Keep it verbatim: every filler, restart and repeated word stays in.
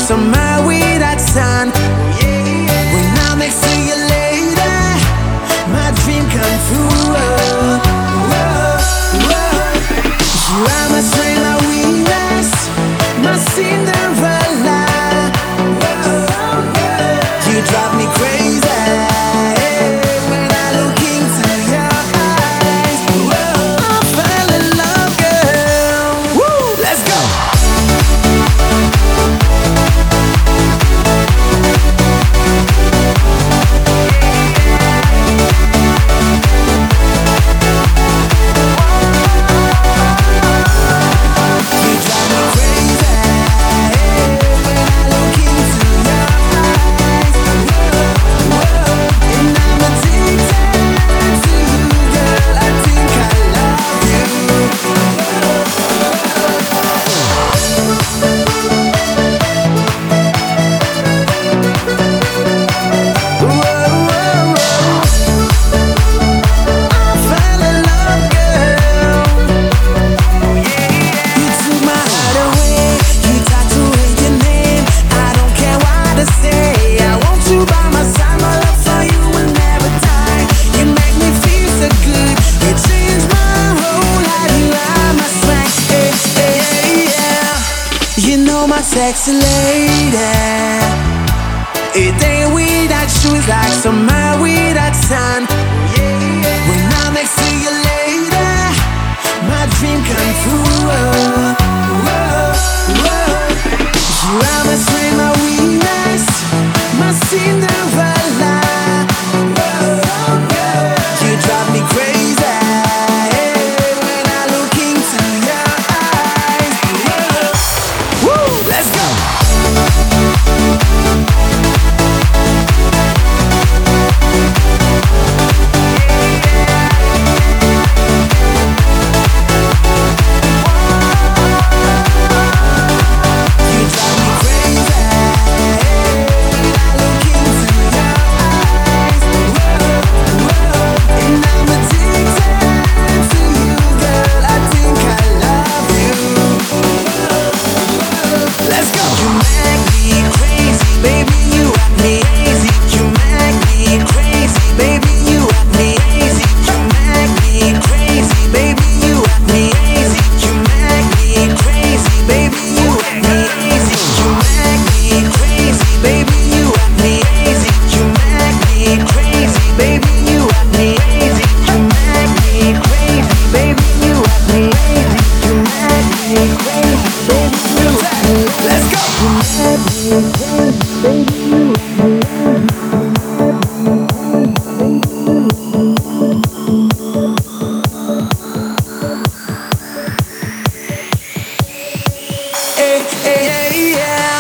summer with that sun. When I'm next to you later, my dream come true. You are my strength, my weakness, my Cinderella. You drive me crazy when I look into your eyes. I fell in love, girl. Woo, let's go. Sexy lady, it ain't without shoes like summer without sun. When I'm next to you later, my dream come true. You are my strength, my weakness, my Cinderella. You drive me crazy when I look into your eyes. Woo, let's go. Hey, hey, hey, yeah.